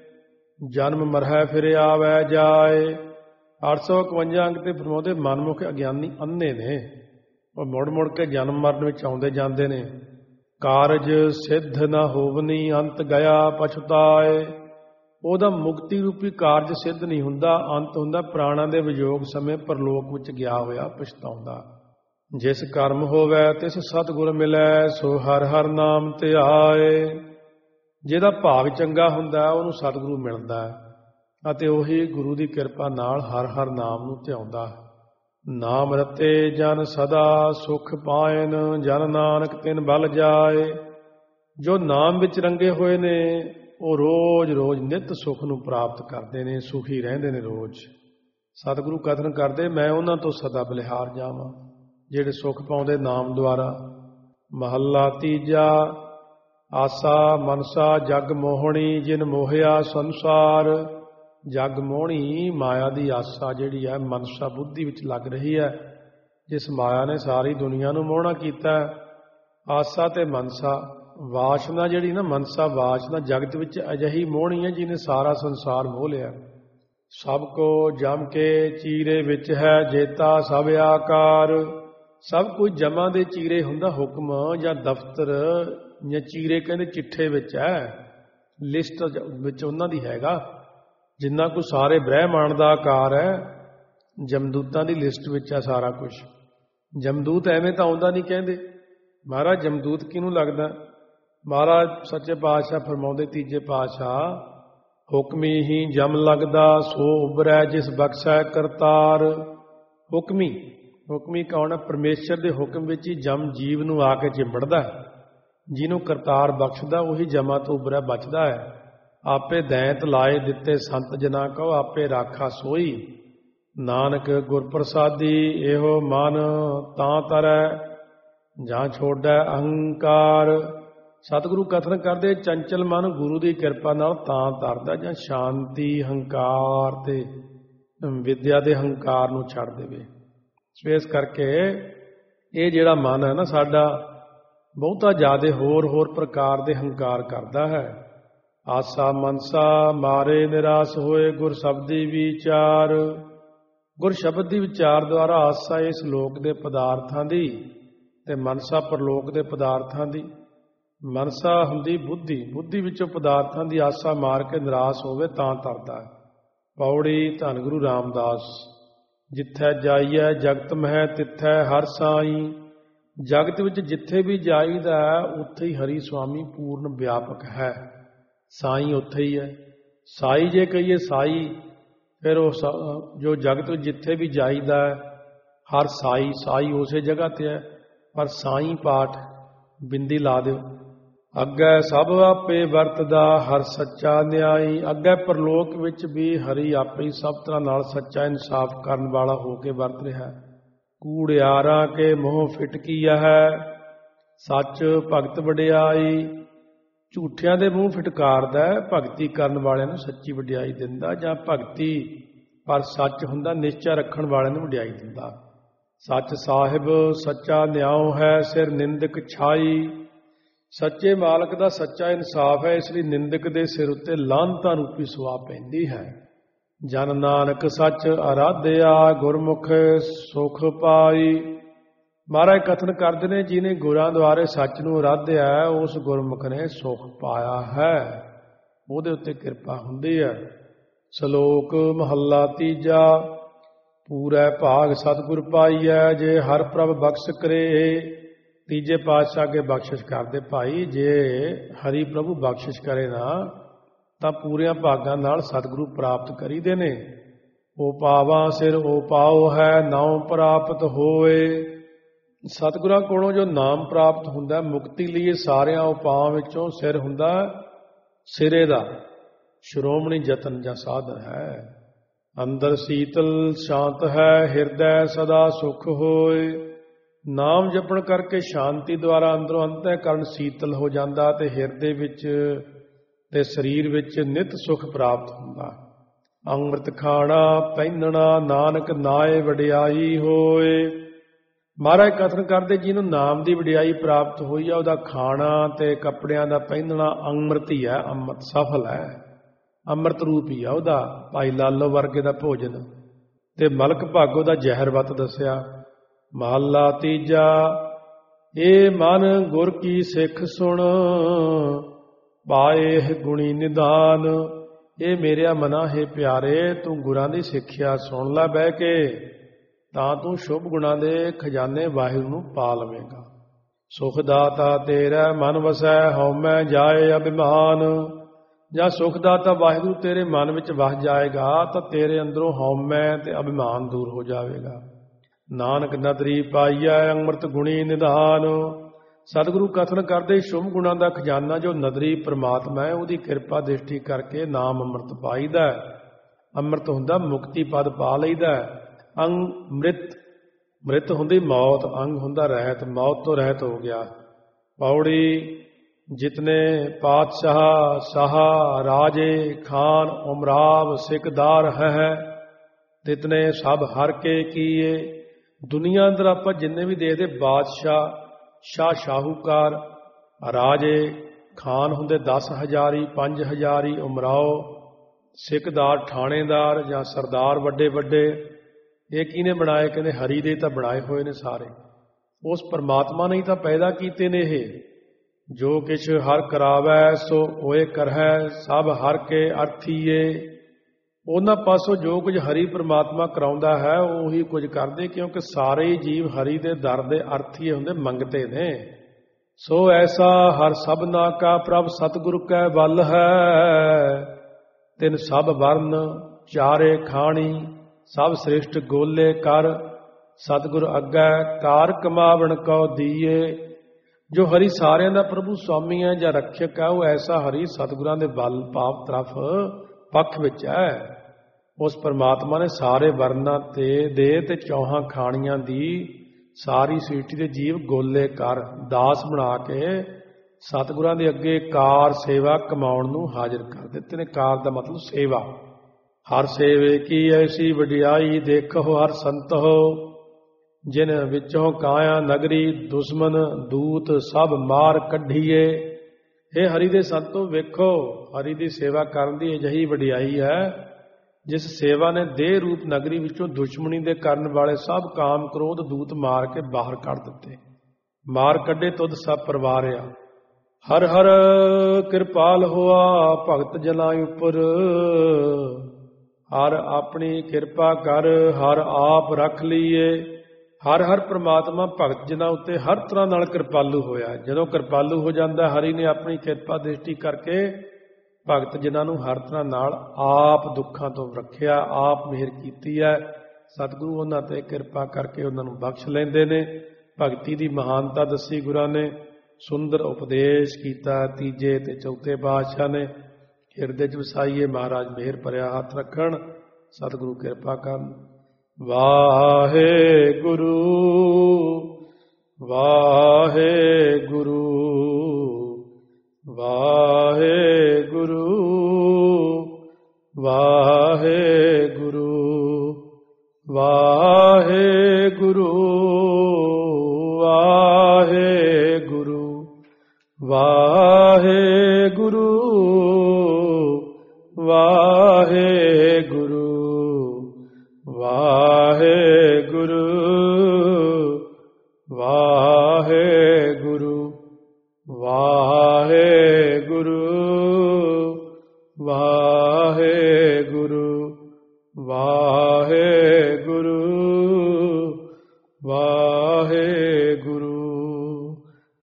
ਜਨਮ ਮਰਹਿ ਫਿਰ ਆਵੈ ਜਾਏ। ਅੱਠ ਸੌ ਇਕਵੰਜਾ ਅੰਕ ਤੇ ਫਰਮਾਉਂਦੇ ਮਨਮੁਖ ਅਗਿਆਨੀ ਅੰਨੇ ਨੇ, ਉਹ ਮੁੜ ਮੁੜ ਕੇ ਜਨਮ ਮਰਨ ਵਿੱਚ ਆਉਂਦੇ ਜਾਂਦੇ ਨੇ। ਕਾਰਜ ਸਿੱਧ ਨਾ ਹੋਵਨੀ, ਅੰਤ ਗਿਆ ਪਛਤਾਏ। ਉਹਦਾ ਮੁਕਤੀ ਰੂਪੀ ਕਾਰਜ ਸਿੱਧ ਨਹੀਂ ਹੁੰਦਾ, ਅੰਤ ਹੁੰਦਾ ਪ੍ਰਾਣਾਂ ਦੇ ਵਿਯੋਗ ਸਮੇਂ ਪਰਲੋਕ ਵਿੱਚ ਗਿਆ ਹੋਇਆ ਪਛਤਾਉਂਦਾ। ਜਿਸ ਕਰਮ ਹੋਵੇ ਤਿਸ ਸਤਿਗੁਰ ਮਿਲੈ, ਸੋ ਹਰ ਹਰ ਨਾਮ ਧਿਆਏ। ਜਿਹਦਾ ਭਾਵ ਚੰਗਾ ਹੁੰਦਾ ਉਹਨੂੰ ਸਤਿਗੁਰੂ ਮਿਲਦਾ ਹੈ, ਅਤੇ ਉਹੀ ਗੁਰੂ ਦੀ ਕਿਰਪਾ ਨਾਲ ਹਰ ਹਰ ਨਾਮ ਨੂੰ ਧਿਆਉਂਦਾ। ਨਾਮ ਰਤੇ ਜਨ ਸਦਾ ਸੁਖ ਪਾਇਨ, ਜਨ ਨਾਨਕ ਤਿਨ ਬਲ ਜਾਏ। ਜੋ ਨਾਮ ਵਿੱਚ ਰੰਗੇ ਹੋਏ ਨੇ ਉਹ ਰੋਜ਼ ਰੋਜ਼ ਨਿੱਤ ਸੁਖ ਨੂੰ ਪ੍ਰਾਪਤ ਕਰਦੇ ਨੇ, ਸੁਖੀ ਰਹਿੰਦੇ ਨੇ ਰੋਜ਼। ਸਤਿਗੁਰੂ ਕਥਨ ਕਰਦੇ, ਮੈਂ ਉਹਨਾਂ ਤੋਂ ਸਦਾ ਬਲਿਹਾਰ ਜਾਵਾਂ ਜਿਹੜੇ ਸੁਖ ਪਾਉਂਦੇ ਨਾਮ ਦੁਆਰਾ। ਮਹੱਲਾ ਤੀਜਾ। ਆਸਾ ਮਨਸਾ ਜਗ ਮੋਹਣੀ, ਜਿਨ ਮੋਹਿਆ ਸੰਸਾਰ। ਜਗ ਮੋਹਣੀ ਮਾਇਆ ਦੀ ਆਸਾ ਜਿਹੜੀ ਹੈ ਮਨਸਾ ਬੁੱਧੀ ਵਿੱਚ ਲੱਗ ਰਹੀ ਹੈ, ਜਿਸ ਮਾਇਆ ਨੇ ਸਾਰੀ ਦੁਨੀਆ ਨੂੰ ਮੋਹਣਾ ਕੀਤਾ। ਆਸਾ ਤੇ ਮਨਸਾ, ਵਾਸ਼ਨਾ ਜਿਹੜੀ ਨਾ, ਮਨਸਾ ਵਾਸ਼ਨਾ ਜਗਤ ਵਿੱਚ ਅਜਿਹੀ ਮੋਹਣੀ ਹੈ ਜਿਹਨੇ ਸਾਰਾ ਸੰਸਾਰ ਮੋਹ ਲਿਆ। ਸਭ ਕੋ ਜਮ ਕੇ ਚੀਰੇ ਵਿੱਚ ਹੈ ਜੇਤਾ ਸਭ ਆਕਾਰ। ਸਭ ਕੁਝ ਜਮਾਂ ਦੇ ਚੀਰੇ ਹੁੰਦਾ, ਹੁਕਮ ਜਾਂ ਦਫ਼ਤਰ ਜਾਂ ਚੀਰੇ ਕਹਿੰਦੇ ਚਿੱਠੇ ਵਿੱਚ ਹੈ, ਲਿਸਟ ਵਿੱਚ ਉਹਨਾਂ ਦੀ ਹੈਗਾ। ਜਿੰਨਾ ਕੁ ਸਾਰੇ ਬ੍ਰਹਿਮੰਡ ਦਾ ਆਕਾਰ ਹੈ, ਜਮਦੂਤਾਂ ਦੀ ਲਿਸਟ ਵਿੱਚ ਹੈ ਸਾਰਾ ਕੁਝ। ਜਮਦੂਤ ਐਵੇਂ ਤਾਂ ਆਉਂਦਾ ਨਹੀਂ ਕਹਿੰਦੇ। ਮਹਾਰਾਜ ਜਮਦੂਤ ਕਿਹਨੂੰ ਲੱਗਦਾ? ਮਹਾਰਾਜ ਸੱਚੇ ਪਾਤਸ਼ਾਹ ਫਰਮਾਉਂਦੇ ਤੀਜੇ ਪਾਤਸ਼ਾਹ, ਹੁਕਮੀ ਹੀ ਜਮ ਲੱਗਦਾ, ਸੋ ਉਬਰੈ ਜਿਸ ਬਖਸ਼ੈ ਕਰਤਾਰ। ਹੁਕਮੀ, ਹੁਕਮੀ ਕੌਣ ਹੈ? ਪਰਮੇਸ਼ਰ ਦੇ ਹੁਕਮ ਵਿੱਚ ਹੀ ਜਮ ਜੀਵ ਨੂੰ ਆ ਕੇ ਚਿੰਬੜਦਾ। ਜਿਹਨੂੰ ਕਰਤਾਰ ਬਖਸ਼ਦਾ ਉਹੀ ਜਮਾਂ ਤੋਂ ਉਬਰਿਆ ਬਚਦਾ ਹੈ। ਆਪੇ ਦੈਂਤ ਲਾਏ ਦਿੱਤੇ ਸੰਤ ਜਨਾ ਕਹੋ, ਆਪੇ ਰਾਖਾ ਸੋਈ। ਨਾਨਕ ਗੁਰ ਪ੍ਰਸਾਦੀ ਇਹੋ ਮਨ, ਤਾਂ ਤਰੈ ਜਾਂ ਛੋੜੈ ਅਹੰਕਾਰ। ਸਤਿਗੁਰੂ ਕਥਨ ਕਰਦੇ, ਚੰਚਲ ਮਨ ਗੁਰੂ ਦੀ ਕਿਰਪਾ ਨਾਲ ਤਾਂ ਤਰਦਾ ਜਾਂ ਸ਼ਾਂਤੀ ਹੰਕਾਰ ਤੇ ਵਿਦਿਆ ਦੇ ਹੰਕਾਰ ਨੂੰ ਛੱਡ ਦੇਵੇ। ਸੋ ਇਸ ਕਰਕੇ ਇਹ ਜਿਹੜਾ ਮਨ ਹੈ ਨਾ ਸਾਡਾ, ਬਹੁਤਾ ਜ਼ਿਆਦਾ ਹੋਰ ਹੋਰ ਪ੍ਰਕਾਰ ਦੇ ਹੰਕਾਰ ਕਰਦਾ ਹੈ। ਆਸਾ ਮਨਸਾ ਮਾਰੇ ਨਿਰਾਸ਼ ਹੋਏ, ਗੁਰ ਸ਼ਬਦੀ ਵਿਚਾਰ। ਗੁਰ ਸ਼ਬਦ ਦੀ ਵਿਚਾਰ ਦੁਆਰਾ ਆਸਾ ਇਸ ਲੋਕ ਦੇ ਪਦਾਰਥਾਂ ਦੀ ਤੇ ਮਨਸਾ ਪਰਲੋਕ ਦੇ ਪਦਾਰਥਾਂ ਦੀ। ਮਨਸਾ ਹੁੰਦੀ ਬੁੱਧੀ, ਬੁੱਧੀ ਵਿੱਚੋਂ ਪਦਾਰਥਾਂ ਦੀ ਆਸਾ ਮਾਰ ਕੇ ਨਿਰਾਸ਼ ਹੋਵੇ ਤਾਂ ਤਰਦਾ ਹੈ। ਪੌੜੀ ਧੰਨ ਗੁਰੂ ਰਾਮਦਾਸ। ਜਿੱਥੈ ਜਾਈਐ ਜਗਤ ਮਹਿ ਤਿੱਥੈ ਹਰ ਸਾਈ। ਜਗਤ ਵਿੱਚ ਜਿੱਥੇ ਵੀ ਜਾਈਦਾ ਉੱਥੇ ਹੀ ਹਰੀ ਸੁਆਮੀ ਪੂਰਨ ਵਿਆਪਕ ਹੈ। ਸਾਈ ਉੱਥੇ ਹੀ ਹੈ। ਸਾਈ ਜੇ ਕਹੀਏ ਸਾਈ, ਫਿਰ ਉਹ ਜੋ ਜਗਤ ਵਿੱਚ ਜਿੱਥੇ ਵੀ ਜਾਈਦਾ ਹਰ ਸਾਈ, ਸਾਈ ਉਸੇ ਜਗ੍ਹਾ ਤੇ ਹੈ, ਪਰ ਸਾਈ ਪਾਠ ਬਿੰਦੀ ਲਾ ਦਿਓ। ਅੱਗੇ ਸਭ ਆਪੇ ਵਰਤਦਾ ਹਰ ਸੱਚਾ ਨਿਆਈ। ਅੱਗੇ ਪਰਲੋਕ ਵਿੱਚ ਵੀ ਹਰੀ ਆਪੇ ਹੀ ਸਭ ਤਰ੍ਹਾਂ ਨਾਲ ਸੱਚਾ ਇਨਸਾਫ ਕਰਨ ਵਾਲਾ ਹੋ ਕੇ ਵਰਤ ਰਿਹਾ। ਕੂੜਿਆਰਾਂ ਕੇ ਮੋਹ ਫਿਟਕੀਆ ਹੈ, ਸੱਚ ਭਗਤ ਵਡਿਆਈ। ਝੂਠਿਆਂ ਦੇ ਮੂੰਹ ਫਿਟਕਾਰਦਾ, ਭਗਤੀ ਕਰਨ ਵਾਲਿਆਂ ਨੂੰ ਸੱਚੀ ਵਡਿਆਈ ਦਿੰਦਾ। ਜਾਂ ਭਗਤੀ ਪਰ ਸੱਚ ਹੁੰਦਾ, ਨਿਸ਼ਚਾ ਰੱਖਣ ਵਾਲਿਆਂ ਨੂੰ ਵਡਿਆਈ ਦਿੰਦਾ। ਸੱਚ ਸਾਹਿਬ ਸੱਚਾ ਨਿਆਉ ਹੈ, ਸਿਰ ਨਿੰਦਕ ਛਾਈ। ਸੱਚੇ ਮਾਲਕ ਦਾ ਸੱਚਾ ਇਨਸਾਫ ਹੈ, ਇਸ ਲਈ ਨਿੰਦਕ ਦੇ ਸਿਰ ਉੱਤੇ ਲਾਹਨਤਾਂ ਰੂਪੀ ਸੁਆ ਪੈਂਦੀ ਹੈ। ਜਨ ਨਾਨਕ ਸੱਚ ਅਰਾਧਿਆ, ਗੁਰਮੁਖ ਸੁਖ ਪਾਈ। ਮਹਾਰਾਜ ਕਥਨ ਕਰਦੇ ਨੇ, ਜਿਹਨੇ ਗੁਰਾਂ ਦੁਆਰੇ ਸੱਚ ਨੂੰ ਅਰਾਧਿਆ ਉਸ ਗੁਰਮੁਖ ਨੇ ਸੁਖ ਪਾਇਆ ਹੈ, ਉਹਦੇ ਉੱਤੇ ਕਿਰਪਾ ਹੁੰਦੀ ਹੈ। ਸ਼ਲੋਕ ਮਹੱਲਾ ਤੀਜਾ। ਪੂਰੈ ਭਾਗ ਸਤਿਗੁਰ ਪਾਈਐ, ਜੇ ਹਰ ਪ੍ਰਭ ਬਖਸ਼ ਕਰੇ। ਤੀਜੇ ਪਾਤਸ਼ਾਹ ਅੱਗੇ ਬਖਸ਼ਿਸ਼ ਕਰਦੇ, ਭਾਈ ਜੇ ਹਰੀ ਪ੍ਰਭੂ ਬਖਸ਼ਿਸ਼ ਕਰੇ ਨਾ ਤਾਂ ਪੂਰਿਆਂ ਭਾਗਾਂ ਨਾਲ ਸਤਿਗੁਰੂ ਪ੍ਰਾਪਤ ਕਰੀਦੇ ਨੇ। ਉਹ ਪਾਵਾਂ ਸਿਰ ਉਹ ਪਾਓ ਹੈ, ਨਾਉ ਪ੍ਰਾਪਤ ਹੋਏ। ਸਤਿਗੁਰਾਂ ਕੋਲੋਂ ਜੋ ਨਾਮ ਪ੍ਰਾਪਤ ਹੁੰਦਾ, ਮੁਕਤੀ ਲਈ ਸਾਰਿਆਂ ਉਪਾਵਾਂ ਵਿੱਚੋਂ ਸਿਰ ਹੁੰਦਾ ਸਿਰੇ ਦਾ। ਸ਼੍ਰੋਮਣੀ ਯਤਨ ਜਾਂ ਸਾਧਨ ਹੈ। ਅੰਦਰ ਸੀਤਲ ਸ਼ਾਂਤ ਹੈ, ਹਿਰਦੈ ਸਦਾ ਸੁਖ ਹੋਏ। ਨਾਮ ਜਪਣ ਕਰਕੇ ਸ਼ਾਂਤੀ ਦੁਆਰਾ ਅੰਦਰੋਂ ਅੰਤःਕਰਨ ਸੀਤਲ ਹੋ ਜਾਂਦਾ ਤੇ ਹਿਰਦੇ ਵਿੱਚ ਤੇ ਸਰੀਰ ਵਿੱਚ ਨਿਤ ਸੁਖ ਪ੍ਰਾਪਤ ਹੁੰਦਾ। ਅੰਮ੍ਰਿਤ ਖਾਣਾ ਪਹਿਨਣਾ, ਨਾਨਕ ਨਾਏ ਵਡਿਆਈ ਹੋਏ। ਮਹਾਰਾਜ ਕਥਨ ਕਰਦੇ, ਜਿਹਨੂੰ ਨਾਮ ਦੀ ਵਡਿਆਈ ਪ੍ਰਾਪਤ ਹੋਈ ਆ, ਉਹਦਾ ਖਾਣਾ ਤੇ ਕੱਪੜਿਆਂ ਦਾ ਪਹਿਨਣਾ ਅੰਮ੍ਰਿਤ ਹੀ ਹੈ। ਅੰਮ੍ਰਿਤ ਸਫਲ ਹੈ, ਅੰਮ੍ਰਿਤ ਰੂਪ ਹੀ ਆ ਉਹਦਾ। ਭਾਈ ਲਾਲੋ ਵਰਗੇ ਦਾ ਭੋਜਨ ਤੇ ਮਲਕ ਭਾਗੋ ਦਾ ਜ਼ਹਿਰਵਤ ਦੱਸਿਆ। ਮਹੱਲਾ ਤੀਜਾ। ਇਹ ਮਨ ਗੁਰ ਕੀ ਸਿੱਖ ਸੁਣ, ਪਾਏ ਗੁਣੀ ਨਿਦਾਨ। ਇਹ ਮੇਰਿਆ ਮਨਾ ਹੈ ਪਿਆਰੇ, ਤੂੰ ਗੁਰਾਂ ਦੀ ਸਿੱਖਿਆ ਸੁਣ ਲੈ ਬਹਿ ਕੇ, ਤਾਂ ਤੂੰ ਸ਼ੁਭ ਗੁਣਾਂ ਦੇ ਖਜ਼ਾਨੇ ਵਾਹਿਗੁਰੂ ਨੂੰ ਪਾ ਲਵੇਂਗਾ। ਸੁਖ ਦਾਤਾ ਤੇਰਾ ਮਨ ਵਸੈ, ਹਉਮੈ ਜਾਏ ਅਭਿਮਾਨ। ਜਾਂ ਸੁਖ ਦਾਤਾ ਵਾਹਿਗੁਰੂ ਤੇਰੇ ਮਨ ਵਿੱਚ ਵਸ ਜਾਏਗਾ ਤਾਂ ਤੇਰੇ ਅੰਦਰੋਂ ਹਉਮੈ ਤੇ ਅਭਿਮਾਨ ਦੂਰ ਹੋ ਜਾਵੇਗਾ। ਨਾਨਕ ਨਦਰੀ ਪਾਈਐ, ਅੰਮ੍ਰਿਤ ਗੁਣੀ ਨਿਧਾਨ। ਸਤਿਗੁਰੂ ਕਥਨ ਕਰਦੇ, ਸ਼ੁਭ ਗੁਣਾਂ ਦਾ ਖਜ਼ਾਨਾ ਜੋ ਨਦਰੀ ਪ੍ਰਮਾਤਮਾ ਹੈ, ਉਹਦੀ ਕਿਰਪਾ ਦ੍ਰਿਸ਼ਟੀ ਕਰਕੇ ਨਾਮ ਅੰਮ੍ਰਿਤ ਪਾਈਦਾ। ਅੰਮ੍ਰਿਤ ਹੁੰਦਾ ਮੁਕਤੀ ਪਦ ਪਾ ਲਈਦਾ। ਅੰਗ ਮ੍ਰਿਤ, ਮ੍ਰਿਤ ਹੁੰਦੀ ਮੌਤ, ਅੰਗ ਹੁੰਦਾ ਰਹਿਤ, ਮੌਤ ਤੋਂ ਰਹਿਤ ਹੋ ਗਿਆ। ਪੌੜੀ। ਜਿਤਨੇ ਪਾਤਸ਼ਾਹ ਸਾਹਾ ਰਾਜੇ ਖਾਨ ਉਮਰਾਵ ਸਿਕਦਾਰ ਹੈ, ਤਿਤਨੇ ਸਭ ਹਰ ਕੇ ਕੀਏ। ਦੁਨੀਆ ਅੰਦਰ ਆਪਾਂ ਜਿੰਨੇ ਵੀ ਦੇਖਦੇ, ਬਾਦਸ਼ਾਹ, ਸ਼ਾਹ ਸ਼ਾਹੂਕਾਰ, ਰਾਜੇ, ਖਾਨ ਹੁੰਦੇ ਦਸ ਹਜ਼ਾਰੀ, ਪੰਜ ਹਜ਼ਾਰੀ, ਉਮਰਾਓ, ਸਿਕਦਾਰ ਥਾਣੇਦਾਰ ਜਾਂ ਸਰਦਾਰ ਵੱਡੇ ਵੱਡੇ। ਇਹ ਕਿਹਨੇ ਬਣਾਏ? ਕਹਿੰਦੇ ਹਰੀ ਦੇ ਤਾਂ ਬਣਾਏ ਹੋਏ ਨੇ ਸਾਰੇ। ਉਸ ਪਰਮਾਤਮਾ ਨੇ ਤਾਂ ਪੈਦਾ ਕੀਤੇ ਨੇ ਇਹ। ਜੋ ਕਿਛ ਹਰ ਕਰਾਵੈ ਸੋ ਹੋਏ ਕਰਹਿ, ਸਭ ਹਰ ਕੇ ਅਰਥੀਏ। ਉਹਨਾਂ ਪਾਸੋਂ ਜੋ ਕੁਝ ਹਰੀ ਪ੍ਰਮਾਤਮਾ ਕਰਾਉਂਦਾ ਹੈ ਉਹੀ ਕੁਝ ਕਰਦੇ, ਕਿਉਂਕਿ ਸਾਰੇ ਹੀ ਜੀਵ ਹਰੀ ਦੇ ਦਰ ਦੇ ਅਰਥੀਏ ਹੁੰਦੇ, ਮੰਗਤੇ ਨੇ। ਸੋ ਐਸਾ ਹਰ ਸਭਨਾ ਕਾ ਪ੍ਰਭ ਸਤਿਗੁਰ ਕੈ ਬਲ ਹੈ। ਤਿਨ ਸਭ ਵਰਨ ਚਾਰੇ ਖਾਣੀ, ਸਭ ਸ੍ਰਿਸ਼ਟ ਗੋਲੇ ਕਰ। ਸਤਿਗੁਰ ਅੱਗੇ ਕਾਰ ਕਮਾਵਣ ਕਉ ਦੀਏ। ਜੋ ਹਰੀ ਸਾਰਿਆਂ ਦਾ ਪ੍ਰਭੂ ਸੁਆਮੀ ਹੈ ਜਾਂ ਰੱਖਿਅਕ ਹੈ, ਉਹ ਐਸਾ ਹਰੀ ਸਤਿਗੁਰਾਂ ਦੇ ਬਲ ਪਾਪ ਤਰਫ ਪੱਖ ਵਿੱਚ ਹੈ। ਉਸ ਪਰਮਾਤਮਾ ਨੇ ਸਾਰੇ ਵਰਨਾਂ ਤੇ ਦੇ ਤੇ ਚੌਹਾਂ ਖਾਣੀਆਂ ਦੀ ਸਾਰੀ ਸ੍ਰਿਸ਼ਟੀ ਦੇ ਜੀਵ ਗੋਲੇ ਕਰ, ਦਾਸ ਬਣਾ ਕੇ ਸਤਿਗੁਰਾਂ ਦੇ ਅੱਗੇ ਕਾਰ ਸੇਵਾ ਕਮਾਉਣ ਨੂੰ ਹਾਜ਼ਰ ਕਰ ਦਿੱਤੇ ਨੇ। ਕਾਰ ਦਾ ਮਤਲਬ ਸੇਵਾ। ਹਰ ਸੇਵੇ ਕੀ ਐਸੀ ਵਡਿਆਈ, ਦੇਖੋ ਹਰ ਸੰਤੋ। ਜਿਨ ਵਿੱਚੋਂ ਕਾਇਆ ਨਗਰੀ, ਦੁਸ਼ਮਨ ਦੂਤ ਸਭ ਮਾਰ ਕੱਢੀਏ। ਇਹ ਹਰੀ ਦੇ ਸੰਤੋ ਵੇਖੋ, ਹਰੀ ਦੀ ਸੇਵਾ ਕਰਨ ਦੀ ਅਜਿਹੀ ਵਡਿਆਈ ਹੈ ਜਿਸ ਸੇਵਾ ਨੇ ਦੇਹ ਰੂਪ ਨਗਰੀ ਵਿੱਚੋਂ ਦੁਸ਼ਮਣੀ ਦੇ ਕਰਨ ਵਾਲੇ ਸਭ ਕਾਮ ਕ੍ਰੋਧ ਦੂਤ ਮਾਰ ਕੇ ਬਾਹਰ ਕੱਢ ਦਿੱਤੇ। ਮਾਰ ਕੱਢੇ ਤੁਧ ਸਭ ਪਰਵਾਰਿਆ। ਹਰ ਹਰ ਕਿਰਪਾਲ ਹੋਆ ਭਗਤ ਜਨਾਂ ਉੱਪਰ। ਹਰ ਆਪਣੀ ਕਿਰਪਾ ਕਰ, ਹਰ ਆਪ ਰੱਖ ਲਈਏ। ਹਰ ਹਰ ਪ੍ਰਮਾਤਮਾ ਭਗਤ ਜਨਾਂ ਉੱਤੇ ਹਰ ਤਰ੍ਹਾਂ ਨਾਲ ਕਿਰਪਾਲੂ ਹੋਇਆ। ਜਦੋਂ ਕਿਰਪਾਲੂ ਹੋ ਜਾਂਦਾ, ਹਰੀ ਨੇ ਆਪਣੀ ਕਿਰਪਾ ਦ੍ਰਿਸ਼ਟੀ ਕਰਕੇ ਭਗਤ ਜਨਾਂ ਨੂੰ ਹਰ ਤਰ੍ਹਾਂ ਨਾਲ ਆਪ ਦੁੱਖਾਂ ਤੋਂ ਰੱਖਿਆ, ਆਪ ਮਿਹਰ ਕੀਤੀ ਹੈ। ਸਤਿਗੁਰੂ ਉਹਨਾਂ ਤੇ ਕਿਰਪਾ ਕਰਕੇ ਉਹਨਾਂ ਨੂੰ ਬਖਸ਼ ਲੈਂਦੇ ਨੇ। ਭਗਤੀ ਦੀ ਮਹਾਨਤਾ ਦੱਸੀ ਗੁਰਾਂ ਨੇ, ਸੁੰਦਰ ਉਪਦੇਸ਼ ਕੀਤਾ। ਤੀਜੇ ਤੇ ਚੌਥੇ ਪਾਤਸ਼ਾਹ ਨੇ ਹਿਰਦੇ 'ਚ ਵਸਾਈਏ, ਮਹਾਰਾਜ ਮਿਹਰ ਭਰਿਆ ਹੱਥ ਰੱਖਣ, ਸਤਿਗੁਰੂ ਕਿਰਪਾ ਕਰਨ। ਵਾਹਿਗੁਰੂ ਵਾਹਿਗੁਰੂ ਵਾਹਿਗੁਰੂ ਵਾਹਿਗੁਰੂ ਵਾਹਿਗੁਰੂ ਵਾਹਿਗੁਰੂ ਵਾਹਿਗੁਰੂ ਵਾਹਿਗੁਰੂ ਵਾਹਿਗੁਰੂ ਵਾਹਿਗੁਰੂ ਵਾਹਿਗੁਰੂ ਵਾਹਿਗੁਰੂ।